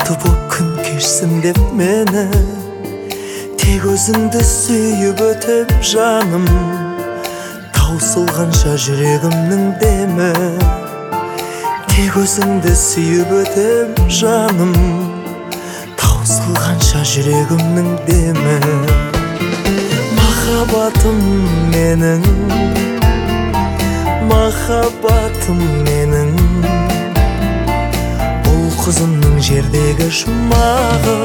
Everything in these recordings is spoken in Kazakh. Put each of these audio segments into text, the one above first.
бақытты боп күн кешсін деп мені, тек өзіңді сүйіп өтіп жаным, таусылғанша жүрегімнің демі. Тек өзіңді сүйіп өтіп жаным, таусылғанша жүрегімнің демі. Махаббатым менің, махаббатым менің, ұл-қызымның жердегі жұмағы.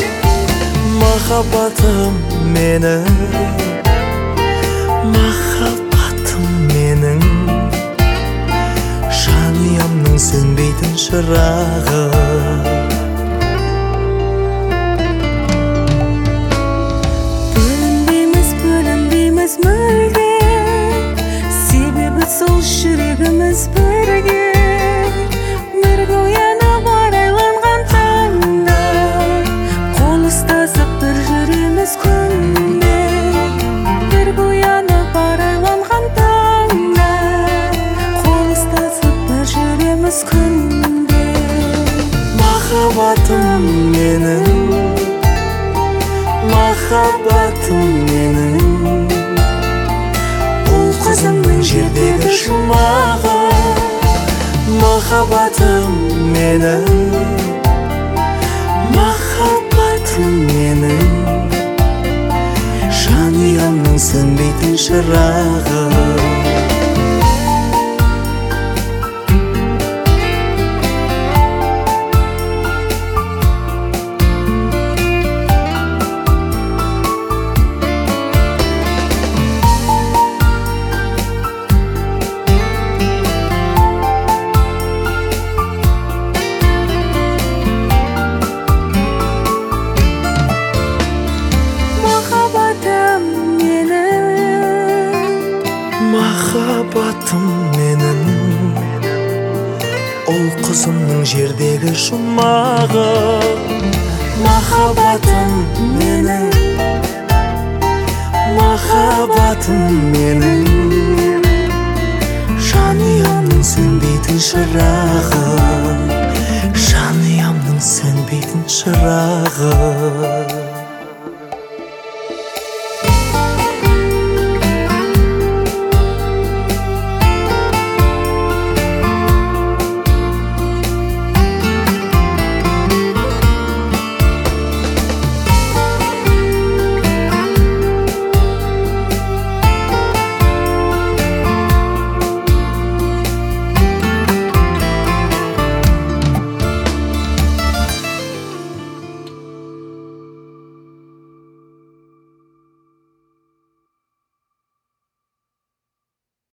Махаббатым менің, махаббатым менің, жанұямның сөнбейтін шырағы. Бөлінбейміз мүлде, себебі сол жүрегіміз бірге. Бірге оянып арайланған таңда, қол ұстасып бір жүреміз күнде. Бірге оянып арайланған таңда, қол ұстасып бір жүреміз күнде. Махаббатым менің, махаббатым менің, ұл-қызымның жердегі жұмағы. Махаббатым менің, махаббатым менің, жанұямның сөнбейтін шырағы. Махаббатым менің, ұл-қызымның жердегі жұмағы. Махаббатым менің, махаббатым менің, жанұямның сөнбейтін шырағы. Жанұямның сөнбейтін шырағы.